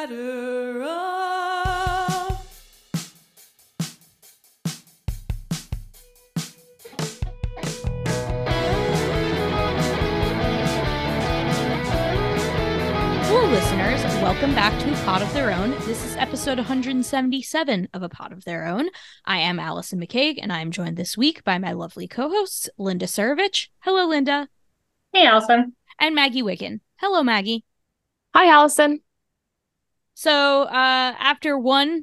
better off. Hello, listeners. Welcome back to A Pod of Their Own. This is episode 177 of A Pod of Their Own. I am Allison McCaig, and I am joined this week by my lovely co-hosts, Linda Surovich. Hello, Linda. Hey, Allison. And Maggie Wicken. Hello, Maggie. Hi, Allison. So, after one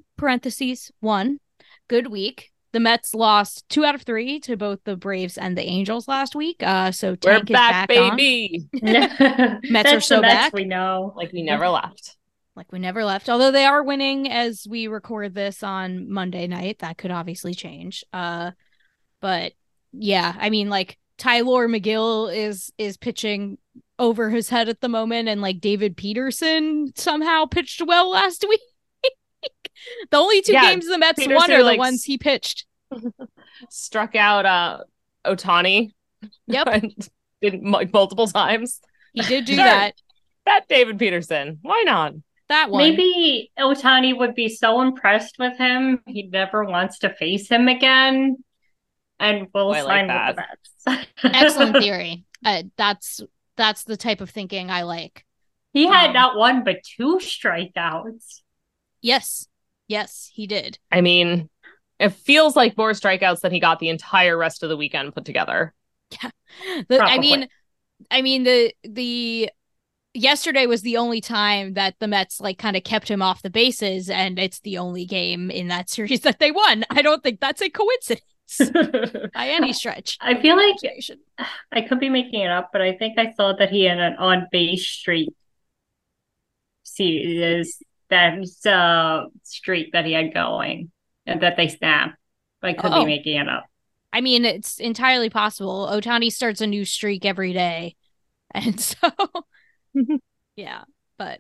good week, the Mets lost 2 out of 3 to both the Braves and the Angels last week. So Tank We're is back, baby. Mets are so back. We know. Like we never left. Like we never left. Although they are winning as we record this on Monday night. That could obviously change. But yeah, I mean, like Tyler McGill is pitching over his head at the moment, and like David Peterson somehow pitched well last week. The only two games the Mets Peterson, won are the ones he pitched. Struck out Ohtani. Yep. Did multiple times. He did do that. That David Peterson. Why not? That one. Maybe Ohtani would be so impressed with him, he never wants to face him again. And will sign with the Mets. Excellent theory. That's the type of thinking I like. He had not one but 2 strikeouts. Yes, he did. I mean, it feels like more strikeouts than he got the entire rest of the weekend put together. Yeah. I mean the yesterday was the only time that the Mets like kind of kept him off the bases, and it's the only game in that series that they won. I don't think that's a coincidence by any stretch. I feel like I could be making it up, but I think I saw that he had an on-base streak series. That's streak that he had going and that they snapped. I could be making it up. I mean, it's entirely possible. Ohtani starts a new streak every day. And so yeah, but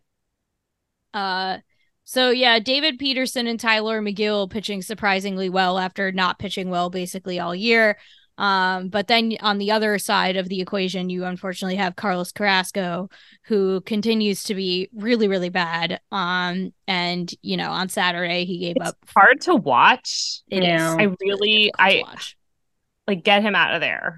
so yeah, David Peterson and Tyler McGill pitching surprisingly well after not pitching well basically all year. But then on the other side of the equation, you unfortunately have Carlos Carrasco, who continues to be really, really bad. And you know, on Saturday he gave up. Hard to watch. It is. I like get him out of there.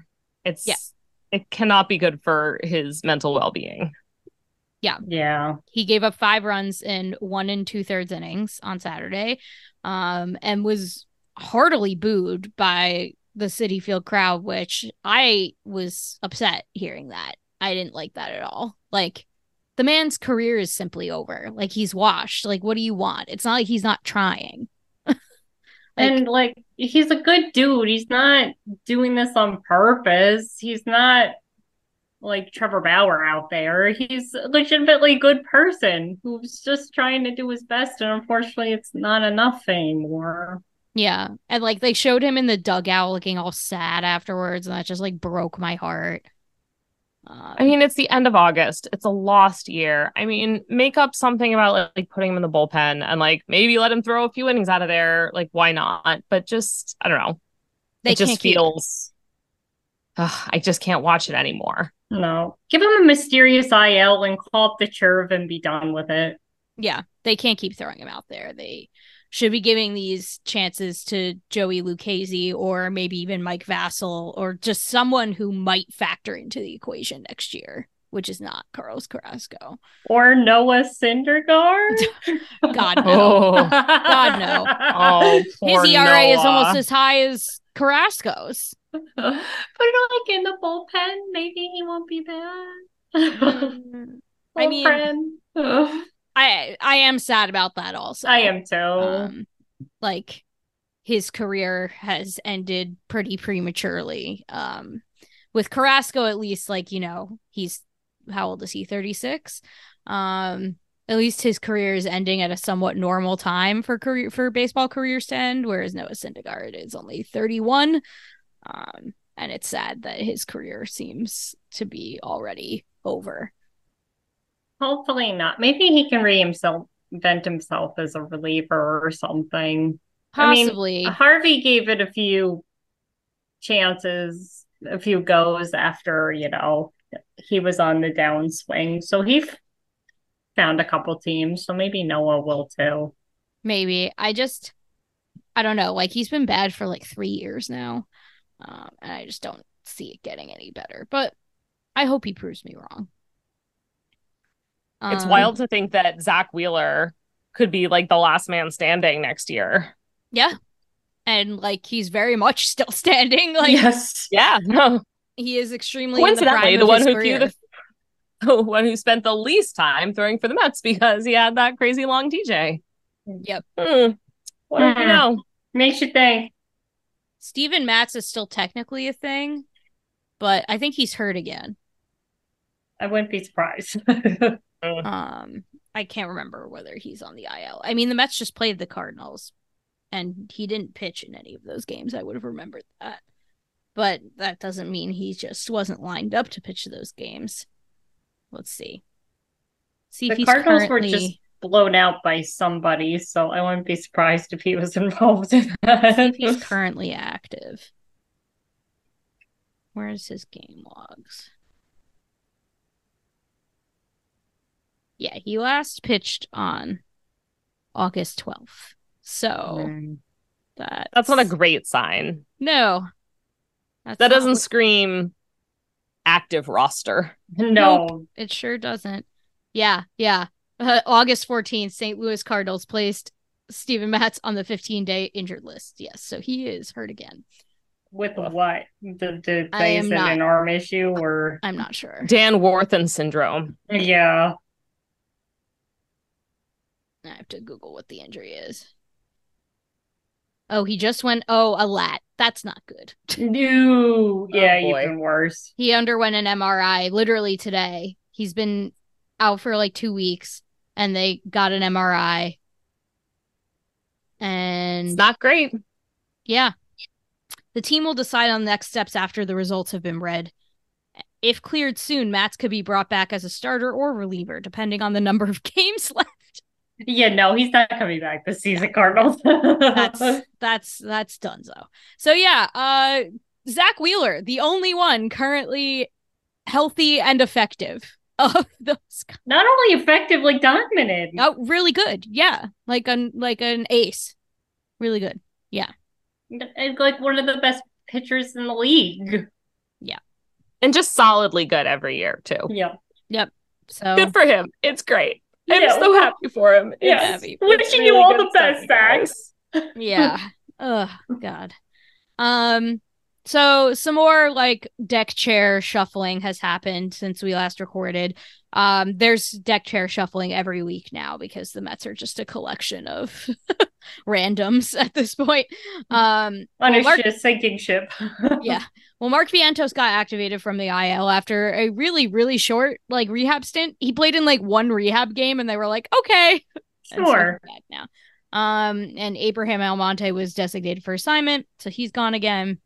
It cannot be good for his mental well-being. Yeah. He gave up 5 runs in 1 2/3 innings on Saturday, and was heartily booed by the Citi Field crowd, which I was upset hearing that. I didn't like that at all. Like, the man's career is simply over. Like, he's washed. Like, what do you want? It's not like he's not trying. And he's a good dude. He's not doing this on purpose. He's not like Trevor Bauer out there. He's a legitimately good person who's just trying to do his best, and unfortunately it's not enough anymore. Yeah. And like they showed him in the dugout looking all sad afterwards, and that just like broke my heart. I mean, it's the end of August. It's a lost year. I mean, make up something about like putting him in the bullpen and like maybe let him throw a few innings out of there. Like, why not? But just, I don't know. It just feels, I just can't watch it anymore. No. Give him a mysterious IL and call up the Churv and be done with it. Yeah, they can't keep throwing him out there. They should be giving these chances to Joey Lucchesi or maybe even Mike Vassell or just someone who might factor into the equation next year, which is not Carlos Carrasco. Or Noah Syndergaard? God, no. God, no. Oh, poor his ERA Noah is almost as high as Carrasco's. Put it like in the bullpen. Maybe he won't be bad. I mean, I am sad about that also. I am too. Like, his career has ended pretty prematurely. With Carrasco, at least, like, you know, he's, how old is he? 36? At least his career is ending at a somewhat normal time for baseball careers to end, whereas Noah Syndergaard is only 31. And it's sad that his career seems to be already over. Hopefully not. Maybe he can reinvent himself as a reliever or something. Possibly. I mean, Harvey gave it a few chances, a few goes after, you know, he was on the downswing. So he found a couple teams, so maybe Noah will too. Maybe. I don't know. Like, he's been bad for like 3 years now. And I just don't see it getting any better. But I hope he proves me wrong. It's wild to think that Zach Wheeler could be like the last man standing next year. Yeah. And like, he's very much still standing. Like, yes. Yeah. No. He is extremely coincidentally in the one career. the one who spent the least time throwing for the Mets because he had that crazy long TJ. Yep. What do you know? Makes you think. Steven Matz is still technically a thing, but I think he's hurt again. I wouldn't be surprised. I can't remember whether he's on the IL. I mean, the Mets just played the Cardinals, and he didn't pitch in any of those games. I would have remembered that. But that doesn't mean he just wasn't lined up to pitch those games. Let's see. See if the he's Cardinals currently... were just blown out by somebody, so I wouldn't be surprised if he was involved in that. See if he's currently active. Where's his game logs? Yeah, he last pitched on August 12th. So that's not a great sign. No. That doesn't scream active roster. No. Nope, it sure doesn't. Yeah. August 14th, St. Louis Cardinals placed Steven Matz on the 15-day injured list. Yes, so he is hurt again. With what? Did they say an arm issue or? I'm not sure. Dan Warthen syndrome. Yeah. I have to Google what the injury is. Oh, he just went, a lat. That's not good. No. Yeah, even worse. He underwent an MRI literally today. He's been out for like 2 weeks, and they got an MRI. And it's not great. Yeah. The team will decide on the next steps after the results have been read. If cleared soon, Matz could be brought back as a starter or reliever, depending on the number of games left. Yeah, no, he's not coming back this season, Cardinals. that's donezo. So yeah, Zach Wheeler, the only one currently healthy and effective of those. Not only effective, like dominant. Oh, really good. Yeah, like an ace. Really good. Yeah, and like one of the best pitchers in the league. Yeah, and just solidly good every year too. Yeah. Yep. So good for him. It's great. I'm so happy for him. Yes. Wishing you all the best, Zach. Yeah. Oh, God. So some more like deck chair shuffling has happened since we last recorded. There's deck chair shuffling every week now because the Mets are just a collection of randoms at this point. On a sinking ship. Yeah. Well, Mark Vientos got activated from the IL after a really, really short like rehab stint. He played in like one rehab game, and they were like, "Okay, sure." Back now. And Abraham Almonte was designated for assignment, so he's gone again.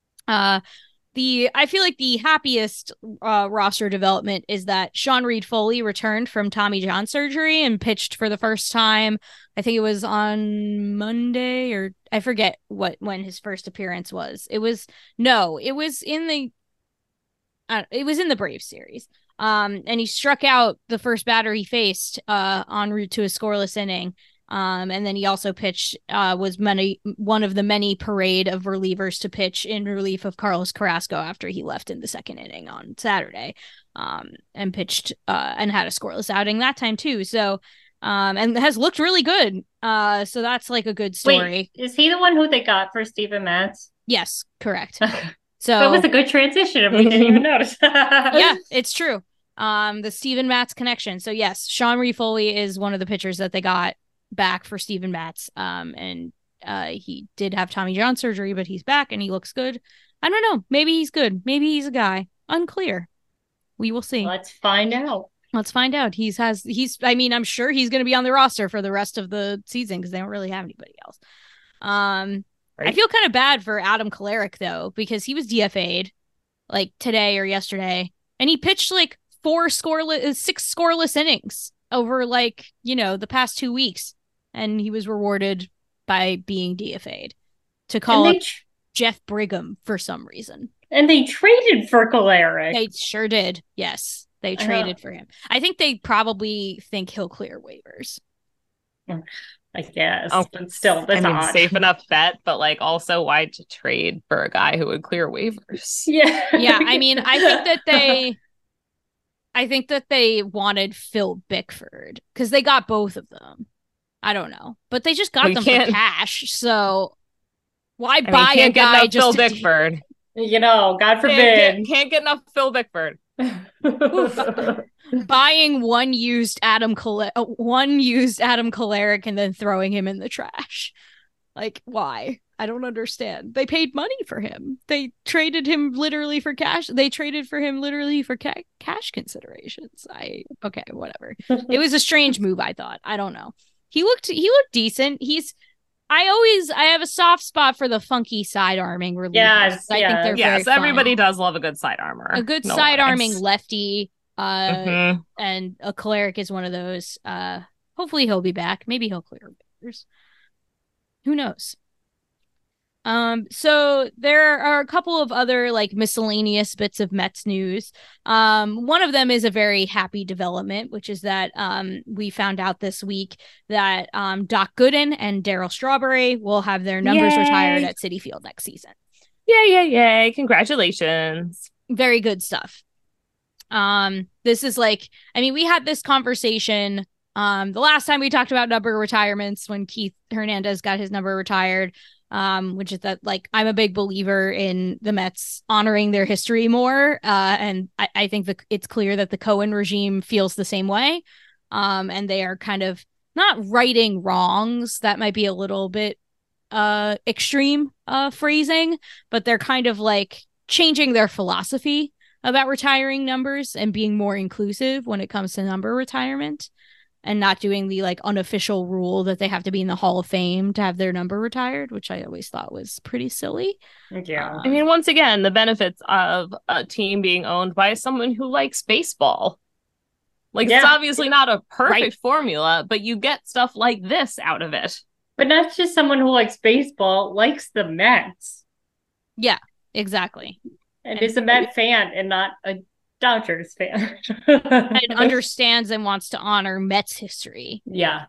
I feel like the happiest roster development is that Sean Reed-Foley returned from Tommy John surgery and pitched for the first time. I think it was on Monday, or I forget when his first appearance was. It was in the Braves series. And he struck out the first batter he faced en route to a scoreless inning. And then he also pitched, was one of the many parade of relievers to pitch in relief of Carlos Carrasco after he left in the second inning on Saturday, and pitched and had a scoreless outing that time too. So, and has looked really good. So that's like a good story. Wait, is he the one who they got for Steven Matz? Yes, correct. So that was a good transition, and we didn't even notice. Yeah, it's true. The Steven Matz connection. So yes, Sean Reed-Foley is one of the pitchers that they got back for Steven Matz. And he did have Tommy John surgery, but he's back and he looks good. I don't know. Maybe he's good. Maybe he's a guy. Unclear. We will see. Let's find out. I mean, I'm sure he's going to be on the roster for the rest of the season because they don't really have anybody else. Right. I feel kind of bad for Adam Kolarek though, because he was DFA'd like today or yesterday, and he pitched like 6 scoreless innings over like, the past 2 weeks. And he was rewarded by being DFA'd to call up Jeff Brigham for some reason. And they traded for Kolarek. They sure did. Yes. They traded for him. I think they probably think he'll clear waivers. I guess, but still, that's odd. Safe enough bet, but like also why to trade for a guy who would clear waivers? Yeah. I mean, I think that they wanted Phil Bickford because they got both of them. I don't know, but they just got them for cash. So why buy a guy just Phil Bickford? God forbid. Can't get enough Phil Bickford. Buying one used Adam Kolarek and then throwing him in the trash. Like, why? I don't understand. They paid money for him. They traded him literally for cash. They traded for him literally for cash considerations. Okay, whatever. It was a strange move, I thought. I don't know. He looked decent. I have a soft spot for the funky side arming relievers. Yes, I think they're very fun. Everybody does love a good side armor. A good side arming lefty. And a Kolarek is one of those. Hopefully he'll be back. Maybe he'll clear waivers. Who knows? So there are a couple of other like miscellaneous bits of Mets news. One of them is a very happy development, which is that we found out this week that Doc Gooden and Darryl Strawberry will have their numbers retired at Citi Field next season. Yay. Congratulations. Very good stuff. This is like, I mean, we had this conversation the last time we talked about number retirements when Keith Hernandez got his number retired, which is that like I'm a big believer in the Mets honoring their history more. And I think it's clear that the Cohen regime feels the same way. And they are kind of not righting wrongs. That might be a little bit extreme phrasing, but they're kind of like changing their philosophy about retiring numbers and being more inclusive when it comes to number retirement and not doing the like unofficial rule that they have to be in the Hall of Fame to have their number retired, which I always thought was pretty silly. Yeah. I mean, once again, the benefits of a team being owned by someone who likes baseball. Like, it's obviously not a perfect formula, but you get stuff like this out of it. But not just someone who likes baseball, likes the Mets. Yeah, exactly. And is a Met fan and not a Dodgers fan. And understands and wants to honor Mets history. Yeah.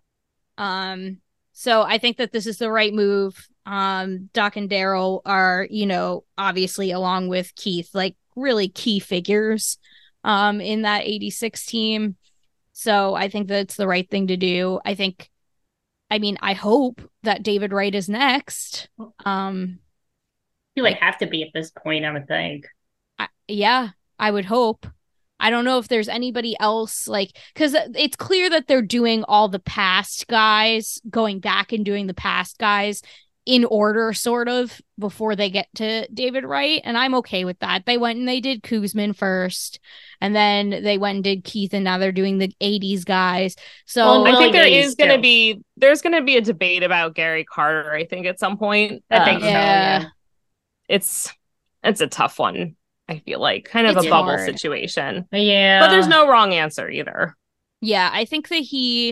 So I think that this is the right move. Doc and Darryl are, obviously along with Keith, like really key figures in that 86 team. So I think that's the right thing to do. I hope that David Wright is next. You have to be at this point, I would think. I would hope. I don't know if there's anybody else because it's clear that they're doing all the past guys, going back and doing the past guys in order, sort of, before they get to David Wright. And I'm okay with that. They went and they did Koosman first, and then they went and did Keith, and now they're doing the 80s guys. So I think there's going to be a debate about Gary Carter, I think, at some point. I think so, yeah. It's a tough one. I feel like kind of a bubble situation. Yeah. But there's no wrong answer either. Yeah, I think that he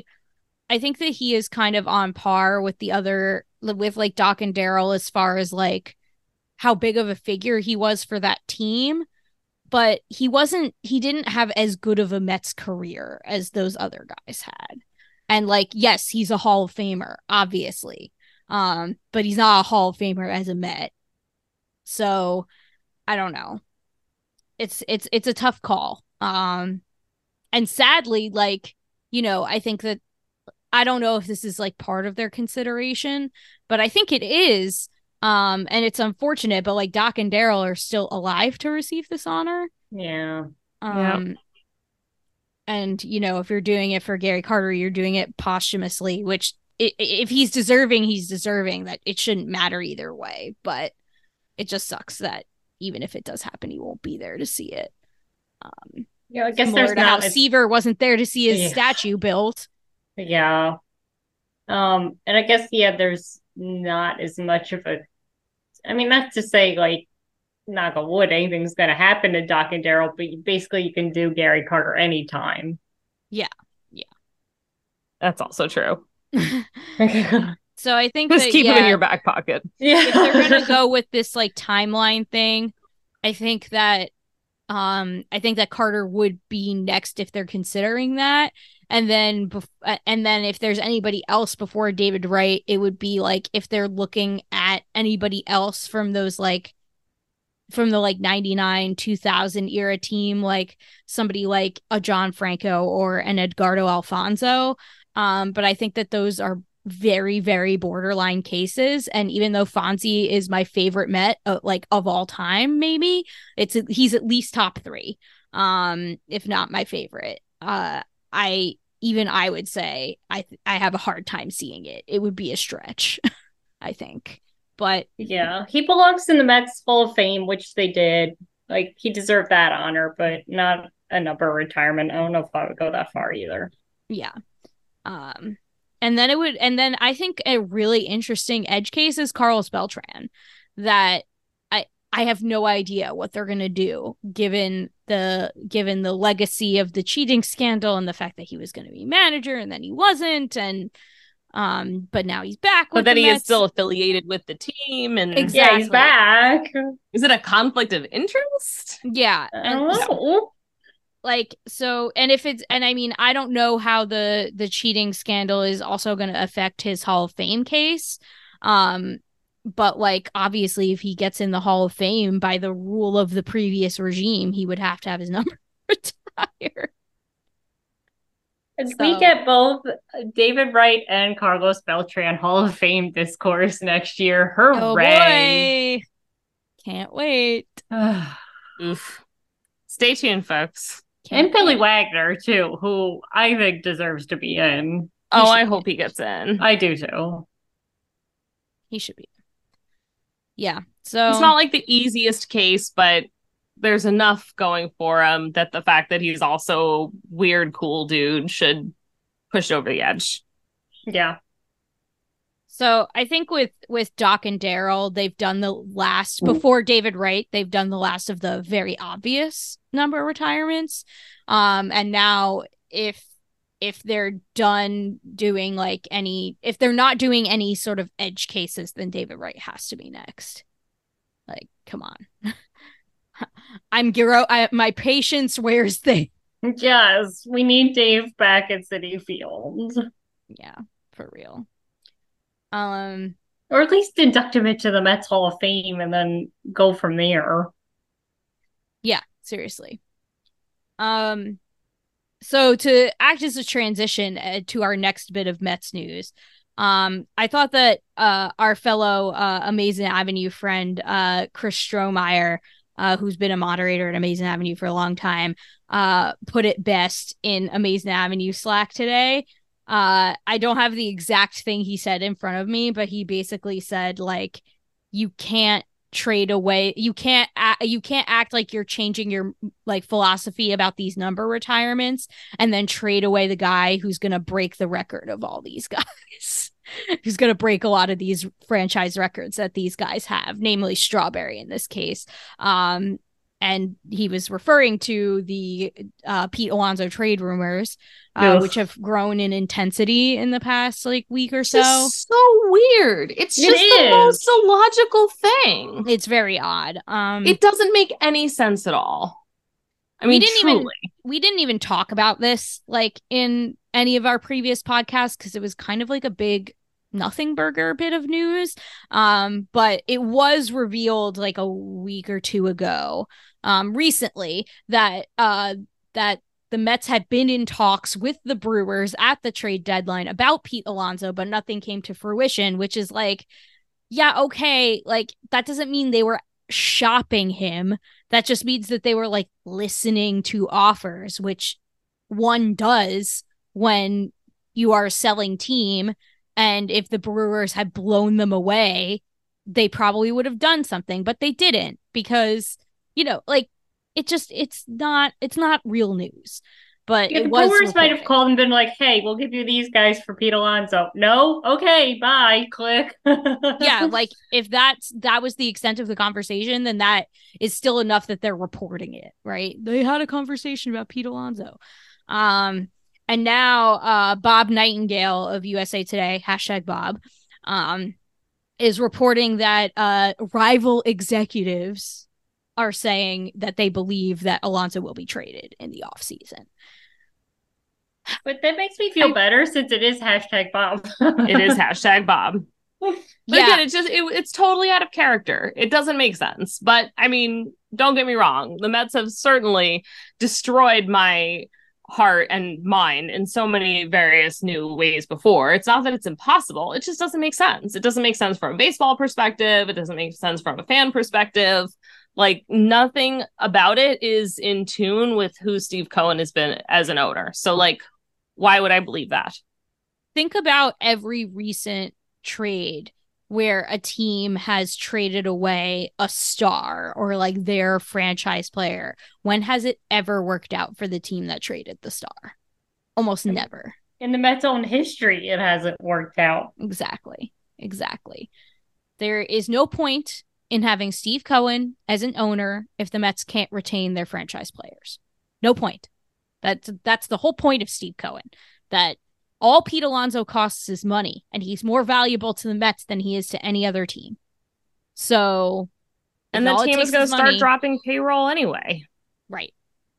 is kind of on par with like Doc and Darryl as far as like how big of a figure he was for that team, but he didn't have as good of a Mets career as those other guys had. And like, yes, he's a Hall of Famer, obviously. But he's not a Hall of Famer as a Met. So I don't know. It's a tough call. And sadly, I think that I don't know if this is like part of their consideration, but I think it is. And it's unfortunate, but like Doc and Darryl are still alive to receive this honor. Yeah. And if you're doing it for Gary Carter, you're doing it posthumously, which if he's deserving, that it shouldn't matter either way, but it just sucks that even if it does happen, he won't be there to see it. I guess there's not how Seaver wasn't there to see his statue built. Yeah. And I guess there's not as much of not to say like knock on wood, anything's gonna happen to Doc and Darryl, but you can do Gary Carter anytime. Yeah. That's also true. So I think just keep it in your back pocket. Yeah. If they're gonna go with this like timeline thing, I think that I think that Carter would be next if they're considering that. And then if there's anybody else before David Wright, it would be like if they're looking at anybody else from those like from the like 99 2000 era team, like somebody like a John Franco or an Edgardo Alfonso. But I think that those are very, very borderline cases. And even though Fonzie is my favorite Met, like of all time, maybe he's at least top 3, if not my favorite. I would say I have a hard time seeing it. It would be a stretch, I think. But yeah, he belongs in the Mets Hall of Fame, which they did. Like, he deserved that honor, but not a number retirement. I don't know if I would go that far either. Yeah. And then I think a really interesting edge case is Carlos Beltran, that I have no idea what they're gonna do given the legacy of the cheating scandal and the fact that he was gonna be manager and then he wasn't, and but now he's back. But then he is still affiliated with the team, and exactly. Yeah, he's back. Is it a conflict of interest? Yeah, I don't know. Like, so, and I mean, I don't know how the cheating scandal is also going to affect his Hall of Fame case. But like, obviously, if he gets in the Hall of Fame by the rule of the previous regime, he would have to have his number retired. We get both David Wright and Carlos Beltran Hall of Fame discourse next year. Hooray! Oh boy. Can't wait. Oof. Stay tuned, folks. And Billy Wagner, too, who I think deserves to be in. I hope he gets in. I do, too. He should be. Yeah. So it's not like the easiest case, but there's enough going for him that the fact that he's also weird, cool dude should push over the edge. Yeah. So I think with Doc and Daryl, they've done the last before David Wright. They've done the last of the very obvious number retirements. And now if they're done doing if they're not doing any sort of edge cases, then David Wright has to be next. Like, come on. My patience wears thin. Yes, we need Dave back at Citi Field. Yeah, for real. Or at least induct him into the Mets Hall of Fame and then go from there. Yeah, seriously. So to act as a transition to our next bit of Mets news, I thought that our fellow Amazing Avenue friend Chris Strohmeyer, who's been a moderator at Amazing Avenue for a long time, put it best in Amazing Avenue Slack today. I don't have the exact thing he said in front of me, but he basically said, like, you can't trade away, you can't act like you're changing your like philosophy about these number retirements and then trade away the guy who's gonna break the record of all these guys. Who's going to break a lot of these franchise records that these guys have, namely Strawberry in this case. And he was referring to the Pete Alonso trade rumors, which have grown in intensity in the past week or so. It's so weird. It's just the most illogical thing. It's very odd. It doesn't make any sense at all. I mean, we didn't even talk about this in any of our previous podcasts because it was kind of like a big nothing burger bit of news. But it was revealed like a week or two ago, recently, that the Mets had been in talks with the Brewers at the trade deadline about Pete Alonso, but nothing came to fruition, which is yeah, okay, that doesn't mean they were shopping him. That just means that they were listening to offers, which one does when you are a selling team. And if the Brewers had blown them away, they probably would have done something, but they didn't because, it's not real news. But the Brewers might have called and been like, hey, we'll give you these guys for Pete Alonso. No? Okay, bye. Click. Yeah, if that was the extent of the conversation, then that is still enough that they're reporting it, right? They had a conversation about Pete Alonso. And now Bob Nightingale of USA Today, #Bob, is reporting that rival executives are saying that they believe that Alonso will be traded in the offseason. But that makes me feel better since it is hashtag Bob. It is hashtag Bob. But Yeah. again, it's totally out of character. It doesn't make sense. But I mean, don't get me wrong. The Mets have certainly destroyed my heart and mind in so many various new ways before. It's not that it's impossible. It just doesn't make sense. It doesn't make sense from a baseball perspective. It doesn't make sense from a fan perspective. Like, nothing about it is in tune with who Steve Cohen has been as an owner. So, like, why would I believe that? Think about every recent trade where a team has traded away a star or like their franchise player. When has it ever worked out for the team that traded the star? Almost never. In the Mets' own history, it hasn't worked out. Exactly. There is no point in having Steve Cohen as an owner if the Mets can't retain their franchise players. No point. That's the whole point of Steve Cohen, that all Pete Alonso costs is money, and he's more valuable to the Mets than he is to any other team. So, and the team is going to start dropping payroll anyway. Right.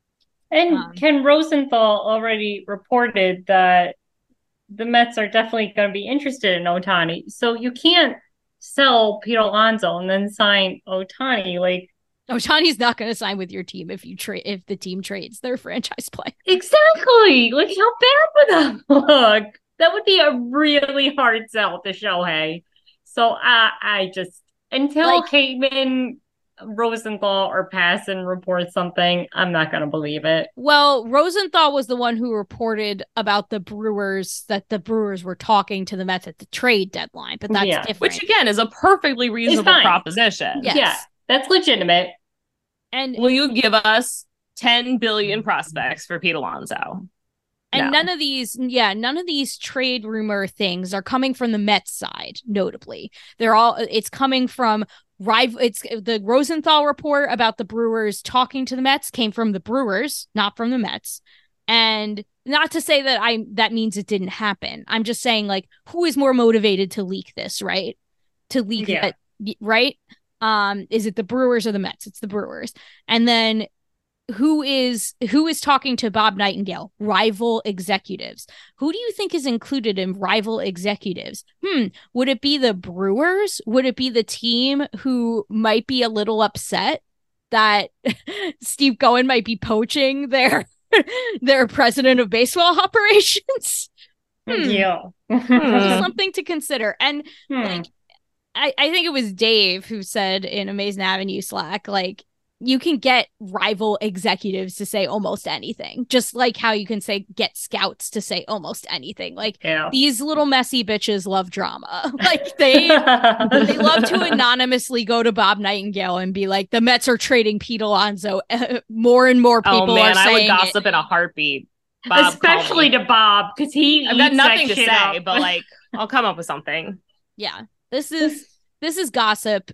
And Ken Rosenthal already reported that the Mets are definitely going to be interested in Ohtani. So you can't sell Pete Alonso and then sign Ohtani. Like, Ohtani's not going to sign with your team if the team trades their franchise player. Exactly. Like, how bad would that look? That would be a really hard sell to Shohei. So I just, until Kateman, Rosenthal, or Passan report something, I'm not going to believe it. Well, Rosenthal was the one who reported about the Brewers, that the Brewers were talking to the Mets at the trade deadline, but that's different. Which, again, is a perfectly reasonable proposition. Yes. Yeah, that's legitimate. And will you give us 10 billion prospects for Pete Alonso? And none of these trade rumor things are coming from the Mets side, notably. It's coming from it's the Rosenthal report about the Brewers talking to the Mets came from the Brewers, not from the Mets. And not to say that that means it didn't happen. I'm just saying, like, who is more motivated to leak this, right? To leak that, right? Is it the Brewers or the Mets? It's the Brewers. And then who is talking to Bob Nightingale? Rival executives. Who do you think is included in rival executives? Would it be the Brewers? Would it be the team who might be a little upset that Steve Cohen might be poaching their president of baseball operations? Yeah. Something to consider. And like, I think it was Dave who said in Amazing Avenue Slack, like, you can get rival executives to say almost anything, just like how you can get scouts to say almost anything. Like, these little messy bitches love drama. Like, they love to anonymously go to Bob Nightingale and be like, the Mets are trading Pete Alonso. More and more people are saying I would gossip in a heartbeat. Bob, especially to Bob, because I've got nothing to say, but like, I'll come up with something. Yeah, this is gossip.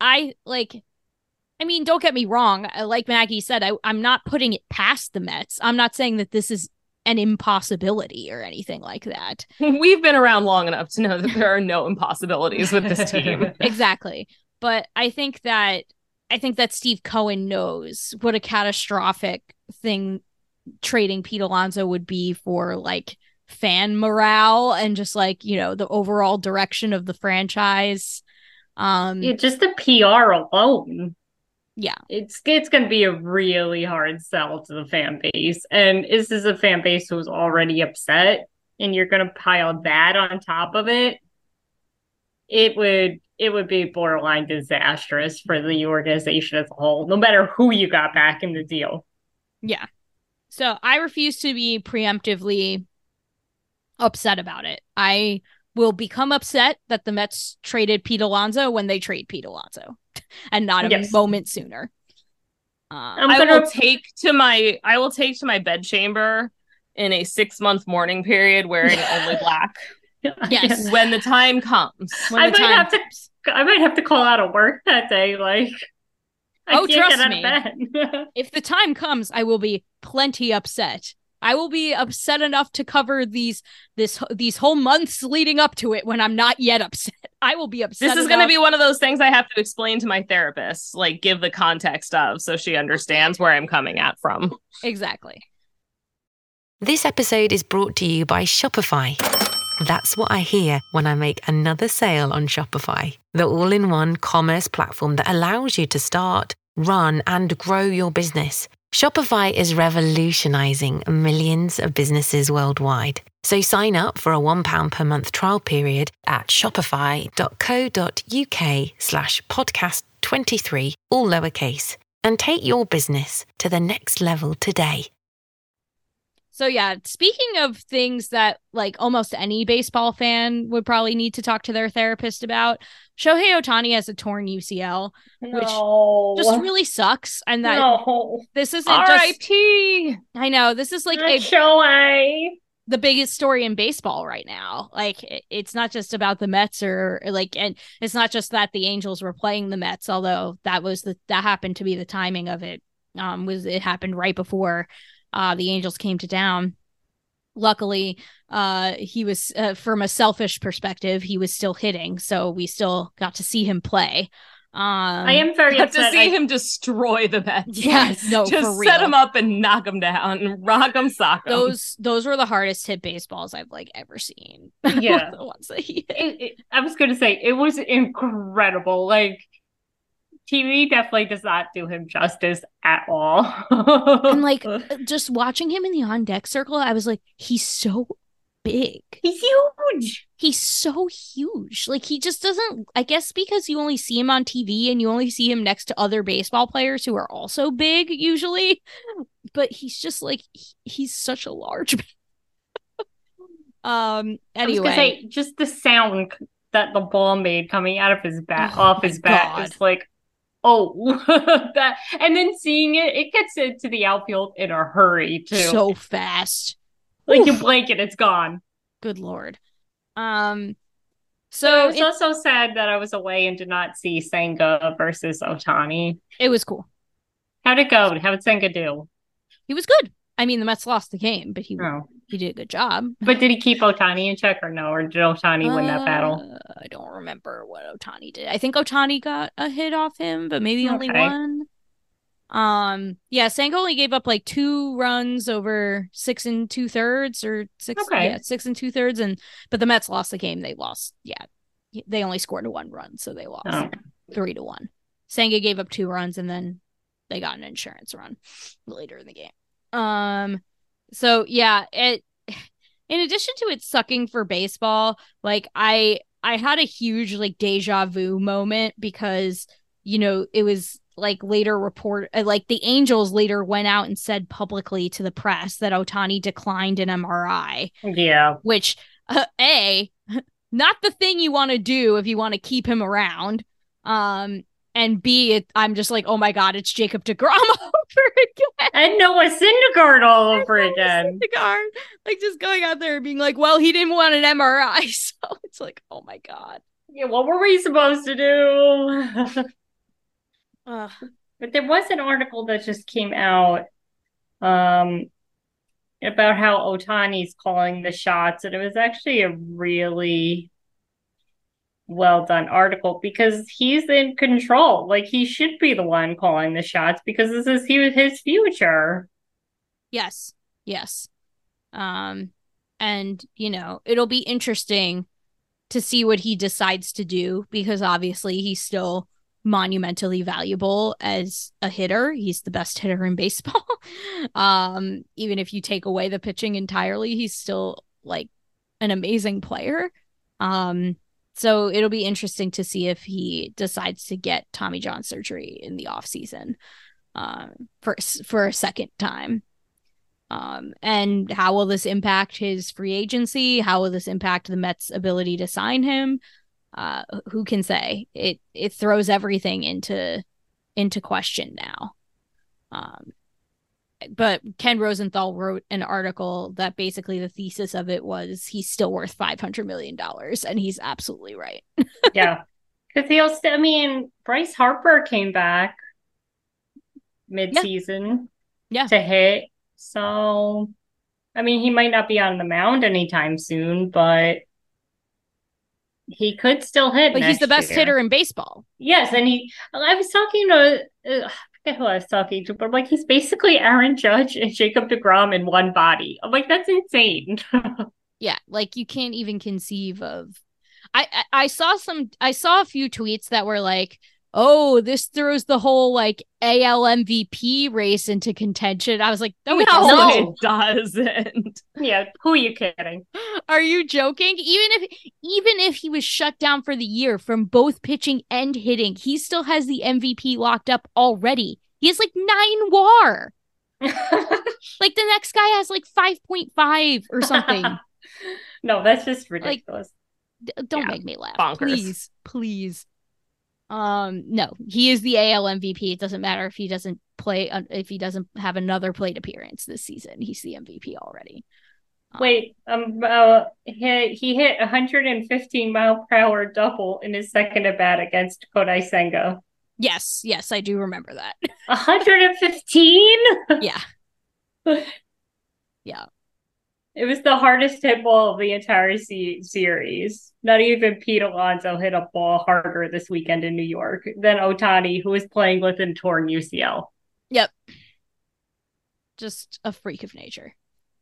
I mean, don't get me wrong. Like Maggie said, I'm not putting it past the Mets. I'm not saying that this is an impossibility or anything like that. We've been around long enough to know that there are no impossibilities with this team. Exactly. But I think that Steve Cohen knows what a catastrophic thing trading Pete Alonso would be for, like, fan morale and just, like, you know, the overall direction of the franchise. Just the PR alone. Yeah. It's going to be a really hard sell to the fan base. And this is a fan base who's already upset, and you're going to pile that on top of it. It would be borderline disastrous for the organization as a whole, no matter who you got back in the deal. Yeah. So I refuse to be preemptively upset about it. I will become upset that the Mets traded Pete Alonso when they trade Pete Alonso and not a moment sooner. I will take to my bedchamber in a 6-month mourning period wearing only black. Yes. When the time comes. I might have to call out of work that day. Like, trust me. If the time comes, I will be plenty upset. I will be upset enough to cover these whole months leading up to it when I'm not yet upset. I will be upset. This is going to be one of those things I have to explain to my therapist, like give the context of, so she understands where I'm coming at from. Exactly. This episode is brought to you by Shopify. That's what I hear when I make another sale on Shopify, the all-in-one commerce platform that allows you to start, run, and grow your business. Shopify is revolutionizing millions of businesses worldwide. So sign up for a £1 per month trial period at shopify.co.uk/podcast23, all lowercase, and take your business to the next level today. So yeah, speaking of things that like almost any baseball fan would probably need to talk to their therapist about, Shohei Ohtani has a torn UCL, which just really sucks. And that this isn't R.I.P. I know this is like Shohei, the biggest story in baseball right now. Like it's not just about the Mets or like, and it's not just that the Angels were playing the Mets, although that happened to be the timing of it. It happened right before the Angels came to town. Luckily, he was from a selfish perspective, he was still hitting, so we still got to see him play. I am very upset to see him destroy the Mets. Yes, no, just for real. Set him up and knock him down and rock him, sock him. Those were the hardest hit baseballs I've like ever seen. Yeah, the ones that he hit. I was going to say it was incredible. Like, TV definitely does not do him justice at all. And like just watching him in the on deck circle, I was like, he's so big. He's huge. He's so huge. Like he just doesn't, I guess because you only see him on TV and you only see him next to other baseball players who are also big usually. But he's just like, he's such a large anyway. I was gonna say, just the sound that the ball made coming out of his bat, off his bat, is like, that, and then seeing it gets into the outfield in a hurry too. So fast. Like you blink and it's gone. Good Lord. So it's also sad that I was away and did not see Senga versus Ohtani. It was cool. How'd it go? How did Senga do? He was good. I mean, the Mets lost the game, but he did a good job. But did he keep Ohtani in check or no? Or did Ohtani win that battle? I don't remember what Ohtani did. I think Ohtani got a hit off him, but maybe only one. Yeah, Senga only gave up like 2 runs over 6 2/3 or 6. Okay. Yeah, 6 2/3, but the Mets lost the game. They lost. Yeah, they only scored 1 run, so they lost 3-1. Senga gave up 2 runs, and then they got an insurance run later in the game. So yeah, in addition to it sucking for baseball, like I had a huge like deja vu moment because, you know, it was like later like the Angels later went out and said publicly to the press that Ohtani declined an MRI. Yeah. Which, not the thing you want to do if you want to keep him around. And B, I'm just like, oh my God, it's Jacob deGrom over again. And Noah Syndergaard all over again. Syndergaard, like just going out there and being like, well, he didn't want an MRI. So it's like, oh my God. Yeah, what were we supposed to do? But there was an article that just came out about how Ohtani's calling the shots. And it was actually a really well done article because he's in control. Like he should be the one calling the shots because this is his future. Yes. And you know, it'll be interesting to see what he decides to do because obviously he's still monumentally valuable as a hitter. He's the best hitter in baseball. Even if you take away the pitching entirely, he's still like an amazing player. So it'll be interesting to see if he decides to get Tommy John surgery in the off season for a second time. And how will this impact his free agency? How will this impact the Mets' ability to sign him? Who can say? It throws everything into question now. But Ken Rosenthal wrote an article that basically the thesis of it was he's still worth $500 million, and he's absolutely right. Yeah, because Bryce Harper came back mid-season to hit. So, I mean, he might not be on the mound anytime soon, but he could still hit, but he's the next best year. hitter in baseball. Yes, and I was talking to, I forget who I was talking to, but I'm like, he's basically Aaron Judge and Jacob deGrom in one body. I'm like, that's insane. Yeah, like you can't even conceive of. I saw a few tweets that were like, oh, this throws the whole like AL MVP race into contention. I was like, no, it doesn't. No, it doesn't. Yeah, who are you kidding? Are you joking? Even if he was shut down for the year from both pitching and hitting, he still has the MVP locked up already. He has like 9 WAR. Like the next guy has like 5.5 or something. No, that's just ridiculous. Don't make me laugh. Bonkers. Please. No, he is the AL MVP. It doesn't matter if he doesn't play, if he doesn't have another plate appearance this season. He's the MVP already. Wait, he hit 115 mile per hour double in his second at bat against Kodai Senga. Yes, I do remember that. 115? Yeah. Yeah. It was the hardest hit ball of the entire series. Not even Pete Alonso hit a ball harder this weekend in New York than Ohtani, who was playing with a torn UCL. Yep. Just a freak of nature.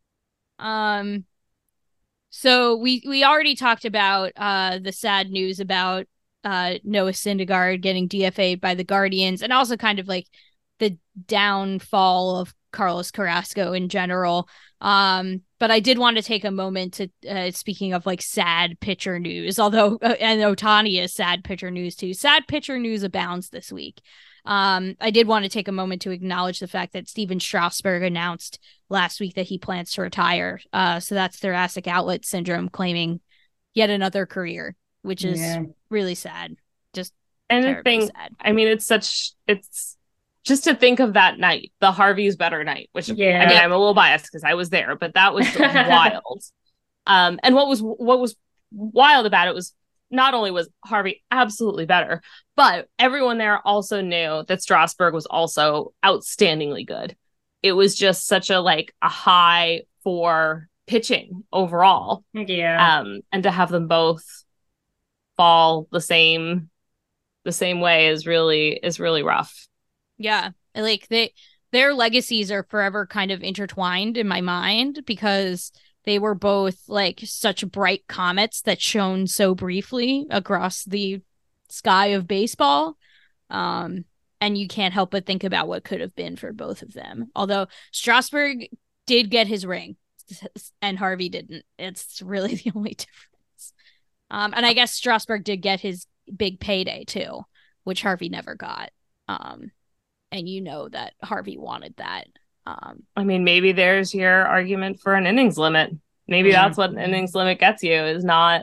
So we already talked about the sad news about Noah Syndergaard getting DFA'd by the Guardians, and also kind of like the downfall of Carlos Carrasco in general. But I did want to take a moment to, speaking of like sad pitcher news, although, and Ohtani is sad pitcher news too. Sad pitcher news abounds this week. I did want to take a moment to acknowledge the fact that Steven Strasburg announced last week that he plans to retire. So that's thoracic outlet syndrome claiming yet another career, which is really sad. Just terribly sad. I mean, it's just to think of that night, the Harvey's better night, which I mean, I'm a little biased because I was there, but that was wild. And what was wild about it was not only was Harvey absolutely better, but everyone there also knew that Strasburg was also outstandingly good. It was just such a high for pitching overall. Yeah. And to have them both fall the same way is really rough. Yeah, like their legacies are forever kind of intertwined in my mind because they were both like such bright comets that shone so briefly across the sky of baseball. And you can't help but think about what could have been for both of them. Although Strasburg did get his ring and Harvey didn't. It's really the only difference. And I guess Strasburg did get his big payday too, which Harvey never got. And you know that Harvey wanted that. I mean, maybe there's your argument for an innings limit. Maybe that's what an innings limit gets you, is not,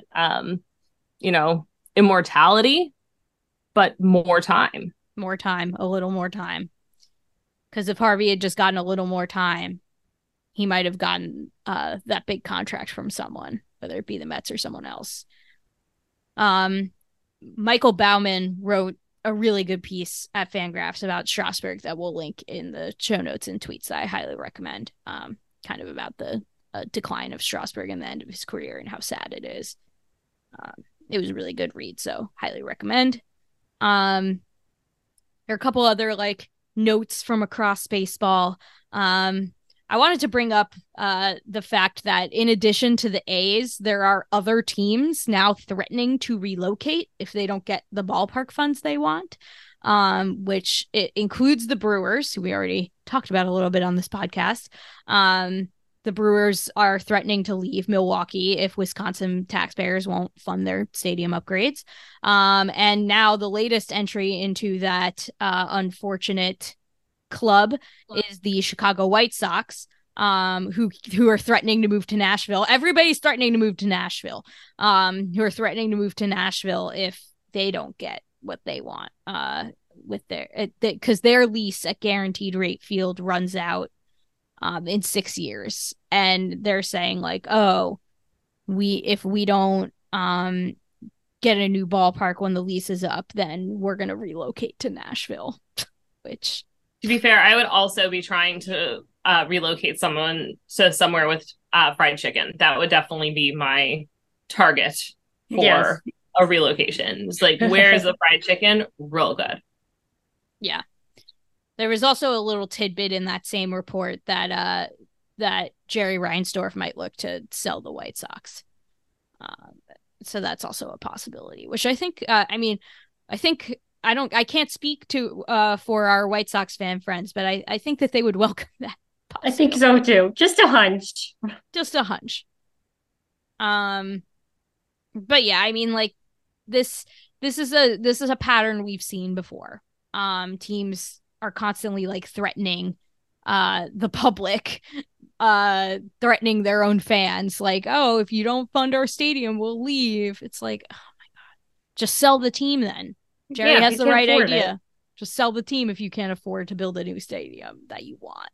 immortality, but more time. More time, a little more time. Because if Harvey had just gotten a little more time, he might have gotten that big contract from someone, whether it be the Mets or someone else. Michael Bauman wrote a really good piece at Fangraphs about Strasburg that we'll link in the show notes and tweets that I highly recommend, kind of about the decline of Strasburg and the end of his career and how sad it is. It was a really good read, so highly recommend. There are a couple other notes from across baseball. I wanted to bring up the fact that in addition to the A's, there are other teams now threatening to relocate if they don't get the ballpark funds they want, which it includes the Brewers, who we already talked about a little bit on this podcast. The Brewers are threatening to leave Milwaukee if Wisconsin taxpayers won't fund their stadium upgrades. And now the latest entry into that unfortunate club is the Chicago White Sox, who are threatening to move to Nashville. Everybody's threatening to move to Nashville, who are threatening to move to Nashville if they don't get what they want with because their lease at Guaranteed Rate Field runs out in 6 years, and they're saying if we don't get a new ballpark when the lease is up, then we're gonna relocate to Nashville. Which, to be fair, I would also be trying to relocate someone to somewhere with fried chicken. That would definitely be my target for a relocation. It's like, where's the fried chicken? Real good. Yeah. There was also a little tidbit in that same report that that Jerry Reinsdorf might look to sell the White Sox. So that's also a possibility, which I think, I can't speak to for our White Sox fan friends, but I think that they would welcome that. I think so too. Just a hunch. Just a hunch. But yeah, I mean, like this is a pattern we've seen before. Teams are constantly like threatening the public, threatening their own fans, like, oh, if you don't fund our stadium, we'll leave. It's like, oh my God, just sell the team then. Jerry has the right idea. Just sell the team if you can't afford to build a new stadium that you want.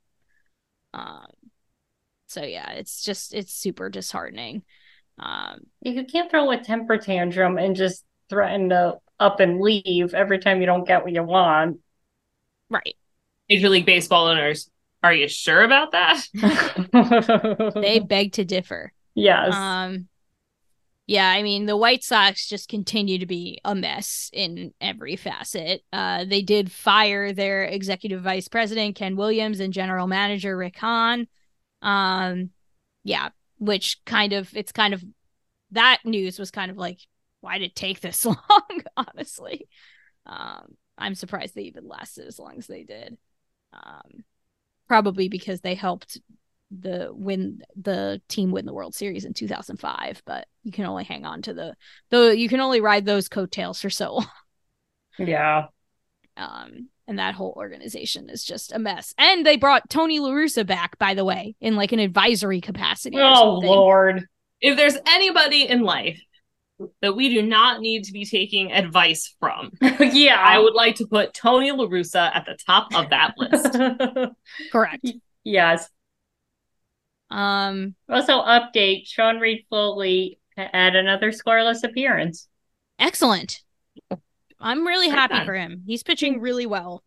So yeah, it's super disheartening. You can't throw a temper tantrum and just threaten to up and leave every time you don't get what you want. Right. Major League Baseball owners, are you sure about that? They beg to differ. Yes. Yeah, I mean, the White Sox just continue to be a mess in every facet. They did fire their executive vice president, Ken Williams, and general manager, Rick Hahn. Yeah, which it's kind of, that news was kind of like, why did it take this long, honestly? I'm surprised they even lasted as long as they did. Probably because they helped the team win the World Series in 2005, but you can only hang on to you can only ride those coattails for so long. Yeah. And that whole organization is just a mess. And they brought Tony La Russa back, by the way, in like an advisory capacity. Oh Lord. If there's anybody in life that we do not need to be taking advice from, yeah, I would like to put Tony La Russa at the top of that list. Correct. Yes. Also, update: Sean Reed-Foley had another scoreless appearance. Excellent. I'm really happy for him. He's pitching really well.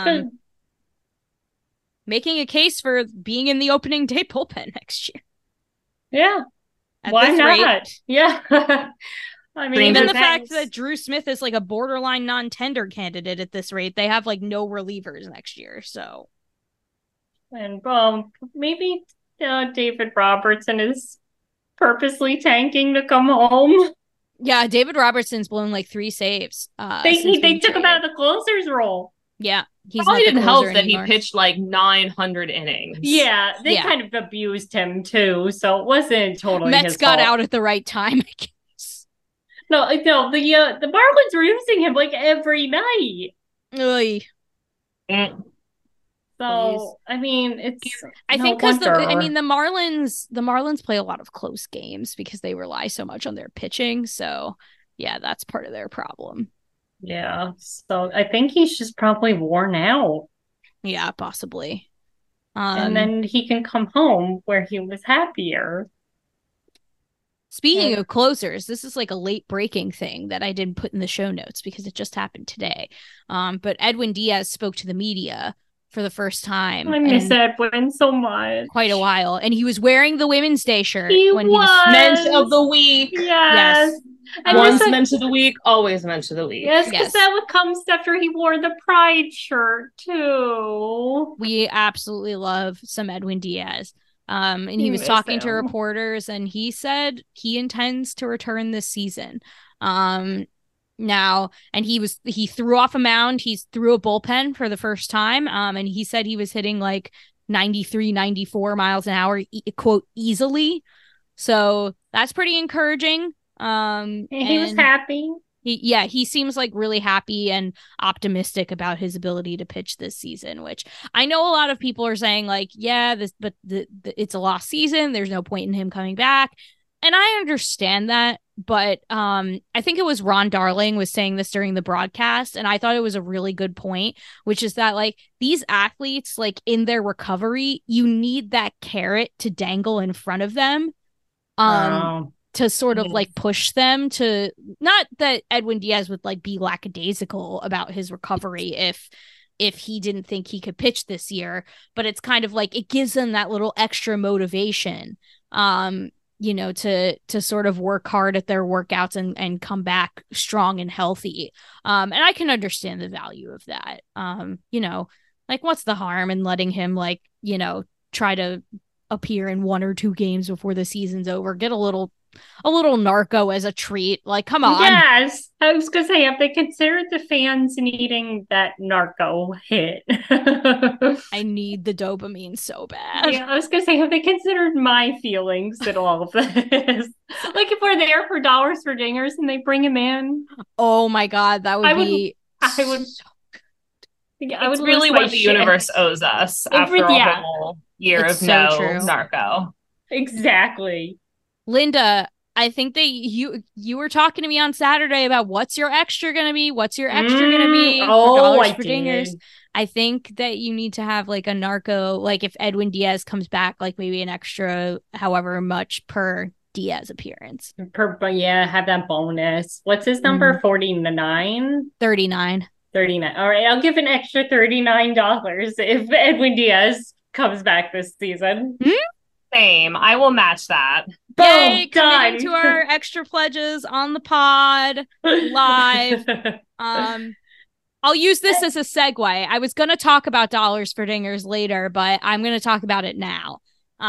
Making a case for being in the opening day bullpen next year. Yeah. At why not? Rate, yeah. I mean, even the fact that Drew Smith is like a borderline non-tender candidate at this rate, they have like no relievers next year. So, and maybe David Robertson is purposely tanking to come home. Yeah, David Robertson's blown like 3 saves. They took him out of the closer's role. Yeah, he's probably didn't help that he pitched like 900 innings. Yeah, they kind of abused him too, so it wasn't totally Mets his got fault. out at the right time, I guess. No, the Marlins were using him like every night. Oy. So I mean, I think because the Marlins play a lot of close games because they rely so much on their pitching. So yeah, that's part of their problem. Yeah, so I think he's just probably worn out. Yeah, possibly. And then he can come home where he was happier. Speaking of closers, this is like a late breaking thing that I didn't put in the show notes because it just happened today. But Edwin Diaz spoke to the media for the first time. I miss Edwin so much. Quite a while. And he was wearing the Women's Day shirt when he was Mensch of the Week. Yes. And once Mensch of the Week, always Mensch of the Week. Yes, because that comes after he wore the Pride shirt too. We absolutely love some Edwin Diaz. And he was talking to reporters and he said he intends to return this season. Now, and he threw off a mound. He threw a bullpen for the first time. And he said he was hitting like 93, 94 miles an hour, quote, easily. So that's pretty encouraging. He was happy. He seems like really happy and optimistic about his ability to pitch this season, which I know a lot of people are saying like, yeah, but it's a lost season. There's no point in him coming back. And I understand that. But I think it was Ron Darling was saying this during the broadcast. And I thought it was a really good point, which is that like these athletes, like in their recovery, you need that carrot to dangle in front of them. To sort of like push them to, not that Edwin Diaz would like be lackadaisical about his recovery if he didn't think he could pitch this year, but it's kind of like it gives them that little extra motivation you know, to sort of work hard at their workouts and come back strong and healthy. And I can understand the value of that. You know, like what's the harm in letting him, like, you know, try to appear in 1 or 2 games before the season's over, get a little narco as a treat. Like, come on. Yes. I was gonna say, have they considered the fans needing that narco hit? I need the dopamine so bad. Yeah, I was gonna say, have they considered my feelings in all of this? Like, if we're there for dollars for dingers and they bring him in, Oh my God, that would be I would I would really what the universe owes us after a whole year It's of so no true. narco. Exactly. Linda, I think that you were talking to me on Saturday about what's your extra gonna be? What's your extra gonna be for dollars for dingers? I think that you need to have like a narco, like if Edwin Diaz comes back, like maybe an extra however much per Diaz appearance. Have that bonus. What's his number? 49? 39. 39. All right, I'll give an extra $39 if Edwin Diaz comes back this season. Same. I will match that. Boom, Yay, done. committing to our extra pledges on the pod live. I'll use this as a segue. I was going to talk about dollars for dingers later, but I'm going to talk about it now.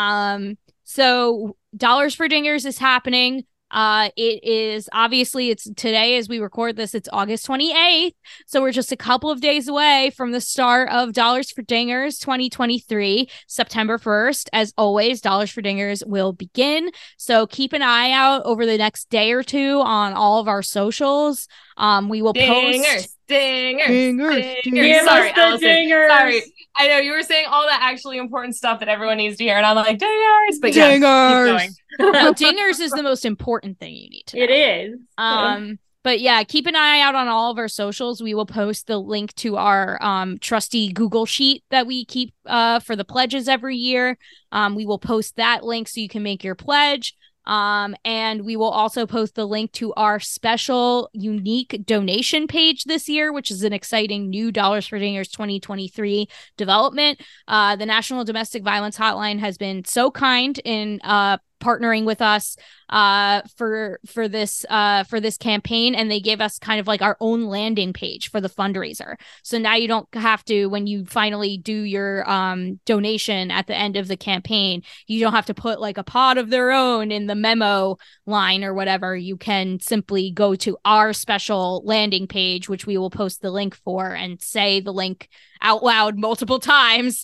So dollars for dingers is happening. It is obviously it's today as we record this, it's August 28th. So we're just a couple of days away from the start of Dollars for Dingers 2023, September 1st. As always, Dollars for Dingers will begin. So keep an eye out over the next day or two on all of our socials. We will post Dingers. Give Sorry, us the Allison. dingers. Sorry. I know you were saying all that actually important stuff that everyone needs to hear, and I'm like, dingers. But Dingers. yes, keep going. Well, dingers is the most important thing you need to know. It is. But yeah, keep an eye out on all of our socials. We will post the link to our trusty Google sheet that we keep for the pledges every year. We will post that link so you can make your pledge. And we will also post the link to our special unique donation page this year, which is an exciting new Dollars for Dingers 2023 development. The National Domestic Violence Hotline has been so kind in partnering with us for this campaign, and they gave us kind of like our own landing page for the fundraiser. So now you don't have to, when you finally do your donation at the end of the campaign, you don't have to put like a pod of their own in the memo line or whatever. You can simply go to our special landing page, which we will post the link for, and say the link out loud multiple times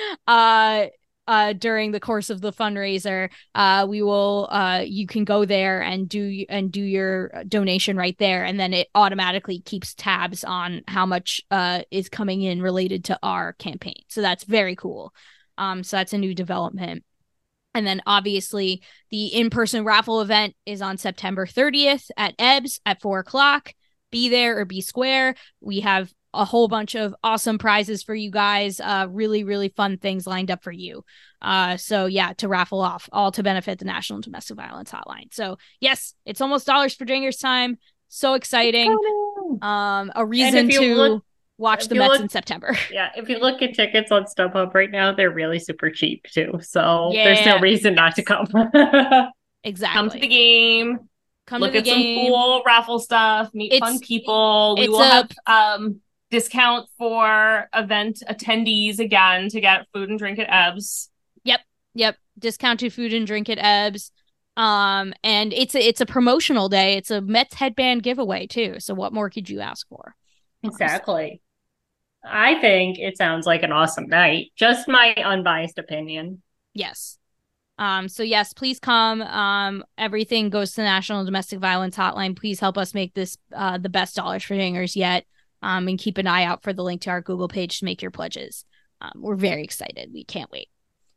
during the course of the fundraiser. We will you can go there and do your donation right there, and then it automatically keeps tabs on how much is coming in related to our campaign. So that's very cool. So that's a new development. And then obviously the in-person raffle event is on September 30th at Ebbs at 4:00. Be there or be square. We have a whole bunch of awesome prizes for you guys. Really, really fun things lined up for you. So yeah, to raffle off, all to benefit the National Domestic Violence Hotline. So yes, it's almost Dollars for Dingers time. So exciting. A reason to watch the Mets in September. Yeah, if you look at tickets on StubHub right now, they're really super cheap too. So there's no reason not to come. Exactly. Come to the game. Look at some cool raffle stuff. Meet fun people. We will have discount for event attendees again to get food and drink at Ebbs. Yep. Discounted food and drink at Ebbs. And it's a promotional day. It's a Mets headband giveaway too. So what more could you ask for? Exactly. I think it sounds like an awesome night. Just my unbiased opinion. Yes. So yes, please come. Everything goes to the National Domestic Violence Hotline. Please help us make this the best Dollars for Dingers yet. And keep an eye out for the link to our Google page to make your pledges. We're very excited. We can't wait.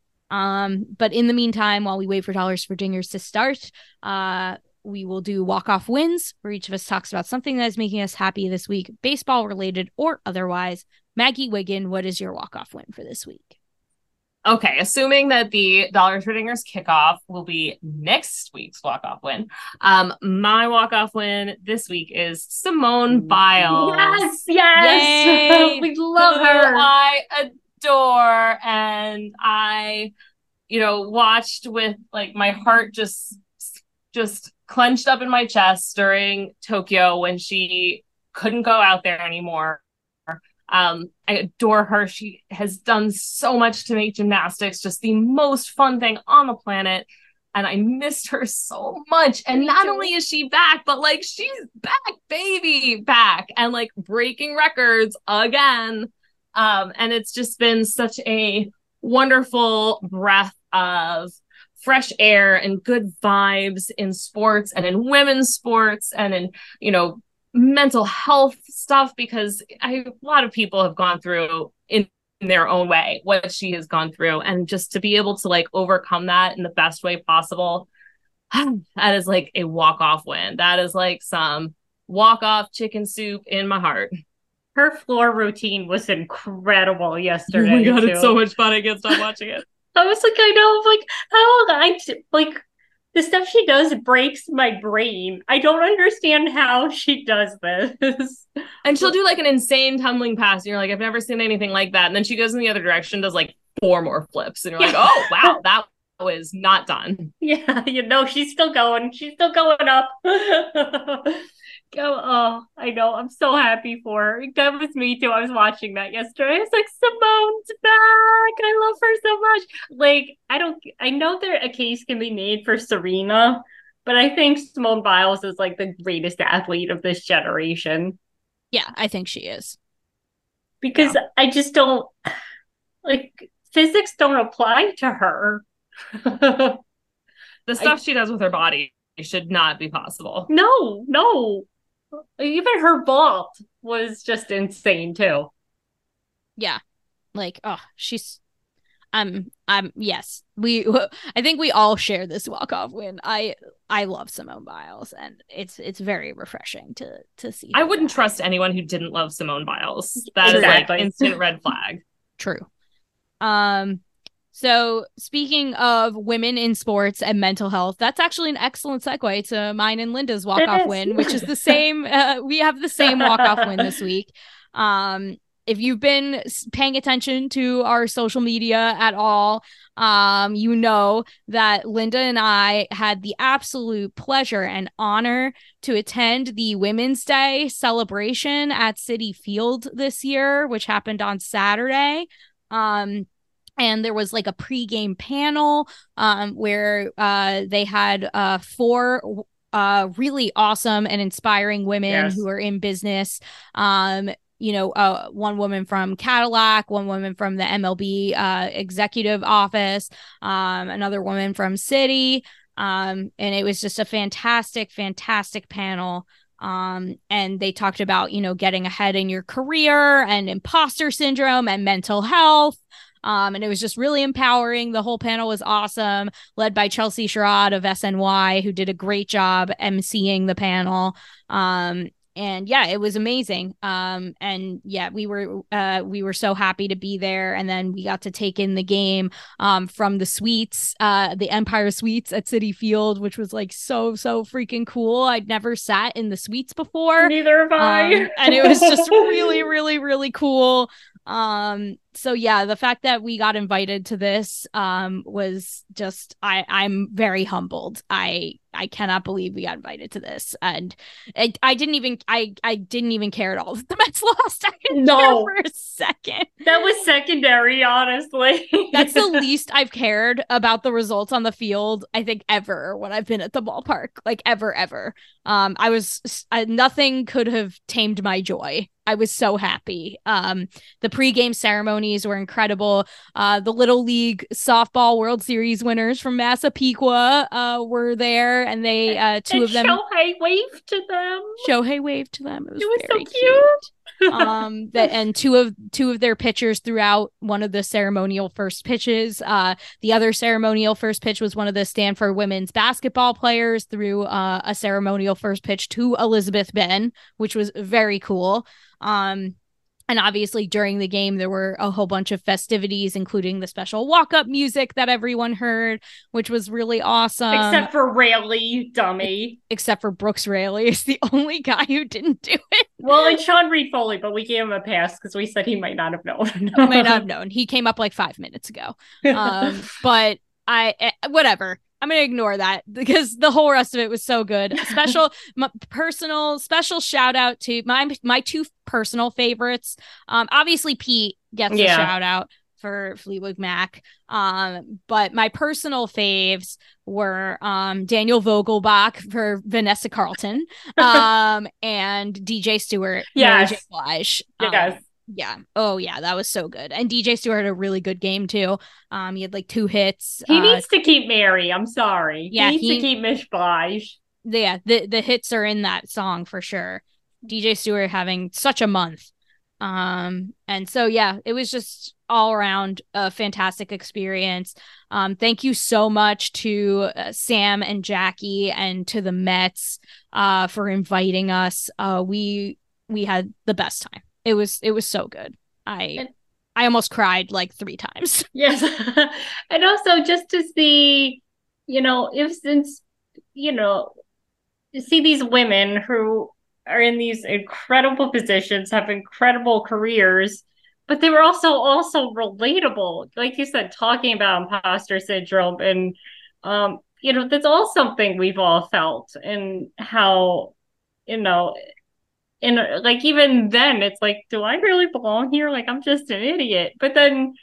But in the meantime, while we wait for Dollars for Dingers to start, we will do walk-off wins, where each of us talks about something that is making us happy this week, baseball related or otherwise. Maggie Wiggin, what is your walk-off win for this week? Okay, assuming that the Dollars for Dingers kickoff will be next week's walk-off win. My walk-off win this week is Simone Biles. Yes! We love her. I adore, and watched with like my heart just clenched up in my chest during Tokyo when she couldn't go out there anymore. I adore her. She has done so much to make gymnastics just the most fun thing on the planet. And I missed her so much. And not only is she back, but like she's back, baby, back, and like breaking records again. And it's just been such a wonderful breath of fresh air and good vibes in sports and in women's sports and in, mental health stuff, because a lot of people have gone through in their own way what she has gone through, and just to be able to like overcome that in the best way possible, that is like a walk-off win. That is like some walk-off chicken soup in my heart. Her floor routine was incredible yesterday. Oh my god, it's so much fun. I can't stop watching it. I was like, the stuff she does breaks my brain. I don't understand how she does this. And she'll do like an insane tumbling pass. And you're like, I've never seen anything like that. And then she goes in the other direction, does like 4 more flips. And you're like, oh, wow, that was not done. Yeah, she's still going. She's still going up. Oh, I know. I'm so happy for her. That was me too. I was watching that yesterday. I was like, Simone's back. I love her so much. Like, I know that a case can be made for Serena, but I think Simone Biles is like the greatest athlete of this generation. Yeah, I think she is. Because I just don't, like, physics don't apply to her. The stuff she does with her body should not be possible. No. Even her vault was just insane too. Yeah. Like, she's yes. I think we all share this walk-off win. I love Simone Biles, and it's very refreshing to see. I wouldn't trust anyone who didn't love Simone Biles. That is like instant red flag. True. So speaking of women in sports and mental health, that's actually an excellent segue to mine and Linda's walk-off win, which is the same. We have the same walk-off win this week. If you've been paying attention to our social media at all, you know that Linda and I had the absolute pleasure and honor to attend the Women's Day celebration at Citi Field this year, which happened on Saturday. And there was like a pregame panel where they had 4 really awesome and inspiring women who are in business. One woman from Cadillac, one woman from the MLB executive office, another woman from Citi. And it was just a fantastic panel. And they talked about, getting ahead in your career and imposter syndrome and mental health. And it was just really empowering. The whole panel was awesome, led by Chelsea Sherrod of SNY, who did a great job emceeing the panel. And yeah, it was amazing. And yeah, we were so happy to be there. And then we got to take in the game from the suites, the Empire Suites at Citi Field, which was like so freaking cool. I'd never sat in the suites before. Neither have I. And it was just really, really, really cool. So yeah, the fact that we got invited to this was just I'm very humbled. I cannot believe we got invited to this, and I didn't even care at all that the Mets lost. I didn't care for a second. That was secondary, honestly. That's the least I've cared about the results on the field, I think, ever when I've been at the ballpark, like ever. Nothing could have tamed my joy. I was so happy. The pregame ceremonies were incredible. The Little League Softball World Series winners from Massapequa were there, and they two of them. Shohei waved to them. It was very so cute. And two of their pitchers threw out one of the ceremonial first pitches. The other ceremonial first pitch was one of the Stanford women's basketball players threw a ceremonial first pitch to Elizabeth Ben, which was very cool. And obviously during the game, there were a whole bunch of festivities, including the special walk-up music that everyone heard, which was really awesome. Except for Raley, dummy. Except for Brooks Raley is the only guy who didn't do it. Well, and Sean Reed Foley, but we gave him a pass because we said he might not have known. He might not have known. He came up like 5 minutes ago. But Whatever. I'm gonna ignore that because the whole rest of it was so good. Personal special shout out to my two personal favorites. Obviously Pete gets a shout out for Fleetwood Mac. But my personal faves were Daniel Vogelbach for Vanessa Carlton, and DJ Stewart. Yes. Mary J. Blige. Yes. Yeah. Oh, yeah. That was so good. And DJ Stewart had a really good game, too. He had like 2 hits. He needs to keep Mary. I'm sorry. Yeah, he needs to keep Mish Blige. Yeah. The hits are in that song for sure. DJ Stewart having such a month. And so, yeah, it was just all around a fantastic experience. Thank you so much to Sam and Jackie and to the Mets for inviting us. We had the best time. It was so good. I almost cried like 3 times. Yes. And also just to see, see these women who are in these incredible positions, have incredible careers, but they were also relatable. Like you said, talking about imposter syndrome and, that's all something we've all felt, and how, and like even then it's like, do I really belong here? Like, I'm just an idiot. But then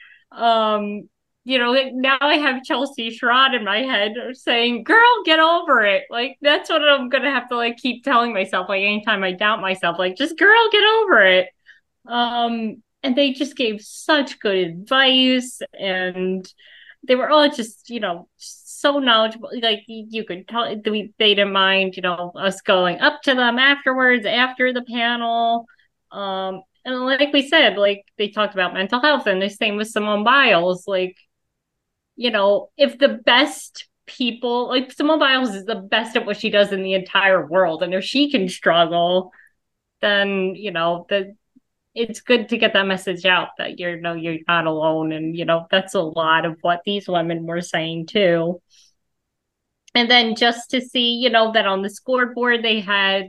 now I have Chelsea Sherrod in my head saying, girl, get over it. Like, that's what I'm gonna have to like keep telling myself, like anytime I doubt myself, like, just girl, get over it. And they just gave such good advice, and they were all just so knowledgeable. Like, you could tell they didn't mind, us going up to them afterwards, after the panel. And like we said, like, they talked about mental health, and the same with Simone Biles. Like, if the best people, like Simone Biles is the best at what she does in the entire world, and if she can struggle, then, it's good to get that message out that you're not alone. And, that's a lot of what these women were saying too. And then just to see, that on the scoreboard they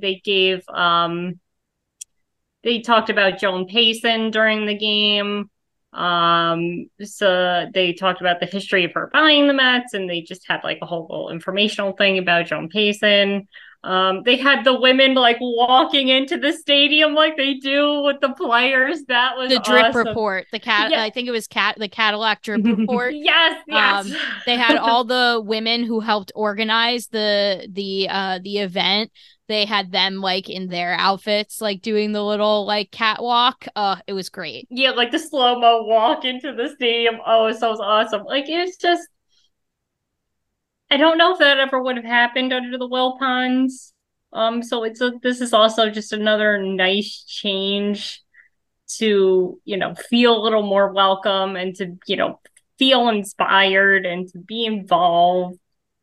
talked about Joan Payson during the game. So they talked about the history of her buying the Mets, and they just had like a whole little informational thing about Joan Payson. They had the women like walking into the stadium like they do with the players. That was the drip awesome. report. The I think it was the Cadillac drip report. Yes. They had all the women who helped organize the event. They had them like in their outfits, like doing the little like catwalk. It was great. Yeah, like the slow-mo walk into the stadium. Oh, it was awesome. Like, it's just, I don't know if that ever would have happened under the Wilpons. So this is also just another nice change to, feel a little more welcome, and to, feel inspired, and to be involved.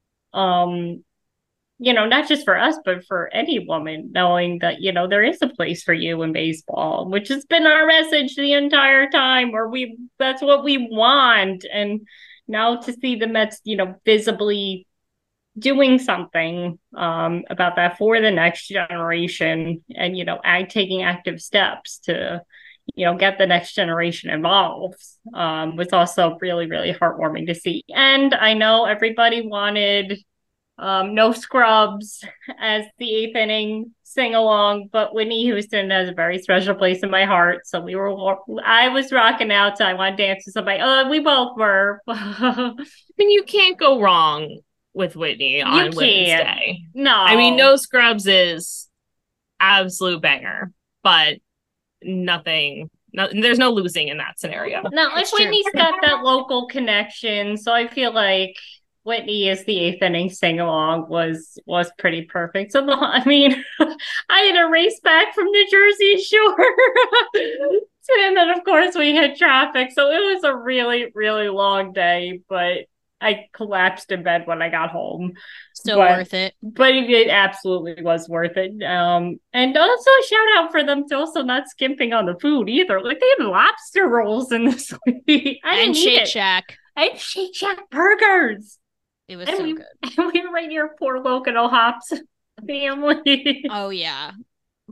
Not just for us, but for any woman, knowing that, there is a place for you in baseball, which has been our message the entire time, or that's what we want. And now to see the Mets, visibly doing something about that for the next generation, and, taking active steps to, get the next generation involved, was also really, really heartwarming to see. And I know everybody wanted No Scrubs as the 8th inning sing-along, but Whitney Houston has a very special place in my heart. So I was rocking out, so I want to dance with somebody. We both were. I mean, you can't go wrong with Whitney on Women's Day. No. I mean, No Scrubs is absolute banger, but there's no losing in that scenario. No, like, Whitney's got that local connection, so I feel like Whitney is the 8th inning sing-along was pretty perfect. So, I mean, I had a race back from the Jersey Shore. And then, of course, we hit traffic. So it was a really, really long day, but I collapsed in bed when I got home. Still worth it. But it absolutely was worth it. And also shout out for them to also not skimping on the food either. Like, they had lobster rolls in this week. And Shake Shack. And Shake Shack burgers. It was so good. And we were right near poor Logan O'Hopp's family. Oh, yeah.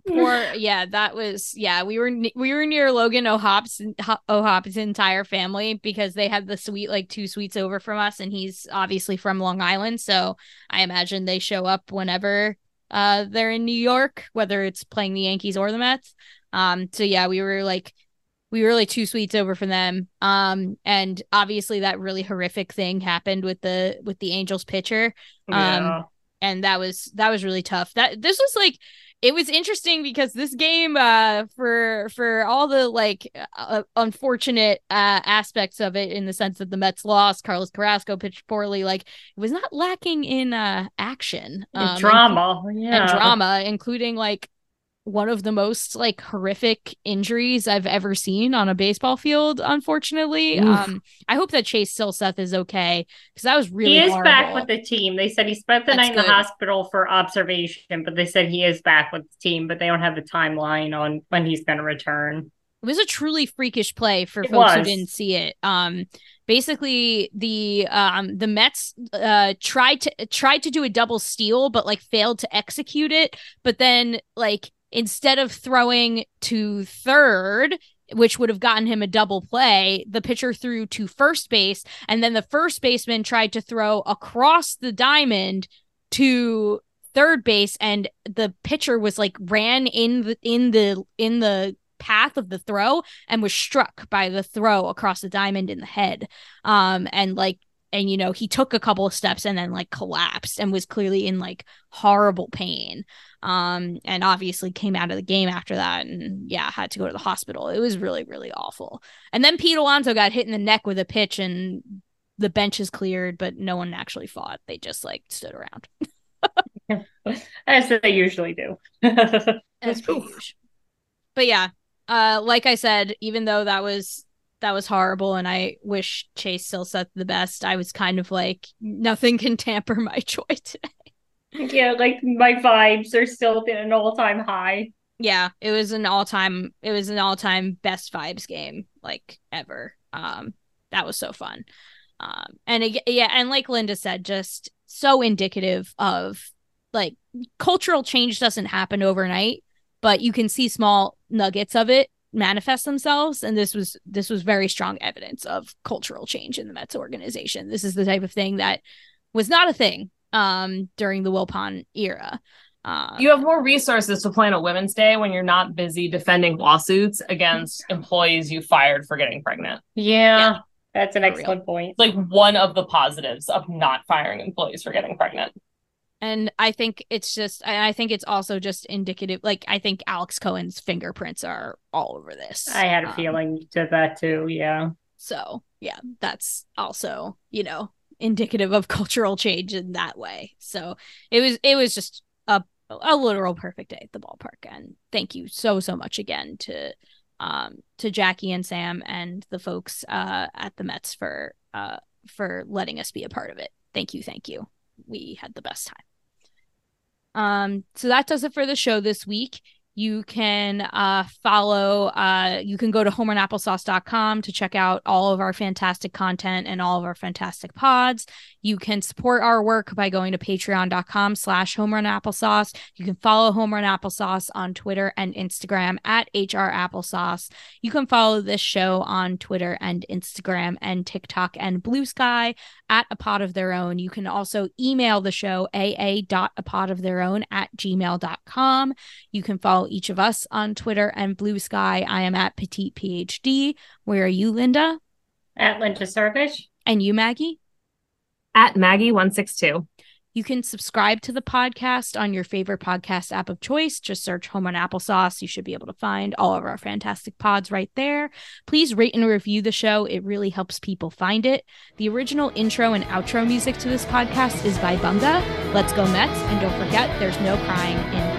That was we were near Logan O'Hop's entire family because they had the suite like 2 suites over from us, and he's obviously from Long Island, so I imagine they show up whenever they're in New York, whether it's playing the Yankees or the Mets. We were like 2 suites over from them. And obviously that really horrific thing happened with the Angels pitcher. And that was really tough. This was like, it was interesting because this game, for all the like unfortunate aspects of it, in the sense that the Mets lost, Carlos Carrasco pitched poorly, like it was not lacking in action, drama, including like one of the most like horrific injuries I've ever seen on a baseball field, unfortunately. I hope that Chase Silseth is okay, because that was really horrible. Back with the team. They said he spent the night in the hospital for observation, but they said he is back with the team, but they don't have the timeline on when he's going to return. It was a truly freakish play for folks who didn't see it. Basically the Mets tried to do a double steal, but like failed to execute it. But then like, instead of throwing to third, which would have gotten him a double play, the pitcher threw to first base, and then the first baseman tried to throw across the diamond to third base, and the pitcher was like ran in the path of the throw and was struck by the throw across the diamond in the head. And you know, he took a couple of steps and then like collapsed and was clearly in like horrible pain. And obviously came out of the game after that and had to go to the hospital. It was really, really awful. And then Pete Alonso got hit in the neck with a pitch and the benches cleared, but no one actually fought. They just like stood around. As they usually do. As per usual. But like I said, even though that was horrible and I wish Chase Silseth the best, I was kind of like, nothing can tamper my joy today. Yeah, like my vibes are still at an all-time high. Yeah, it was an all-time best vibes game like ever. That was so fun. And like Linda said, just so indicative of like cultural change doesn't happen overnight, but you can see small nuggets of it manifest themselves, and this was very strong evidence of cultural change in the Mets organization. This is the type of thing that was not a thing during the Wilpon era. You have more resources to plan a Women's Day when you're not busy defending lawsuits against employees you fired for getting pregnant. Yeah. That's an excellent point. Like one of the positives of not firing employees for getting pregnant. And I think it's also just indicative. Like, I think Alex Cohen's fingerprints are all over this. I had a feeling to that too. Yeah. So that's also, you know, indicative of cultural change in that way. So it was just a literal perfect day at the ballpark. And thank you so much again to Jackie and Sam and the folks at the Mets for letting us be a part of it. Thank you. We had the best time. So that does it for the show this week. You can you can go to homerunnapplesauce.com to check out all of our fantastic content and all of our fantastic pods. You can support our work by going to patreon.com/homerunnapplesauce. You can follow Home Run Applesauce on Twitter and Instagram at hrapplesauce. You can follow this show on Twitter and Instagram and TikTok and Blue Sky at A Pod of Their Own. You can also email the show aa.apodoftheirown@gmail.com. You can follow each of us on Twitter and Blue Sky. I am at Petite PhD. Where are you, Linda? At Linda Servish. And you, Maggie? At Maggie162. You can subscribe to the podcast on your favorite podcast app of choice. Just search Home Run Applesauce. You should be able to find all of our fantastic pods right there. Please rate and review the show. It really helps people find it. The original intro and outro music to this podcast is by Bunga. Let's go Mets. And don't forget, there's no crying in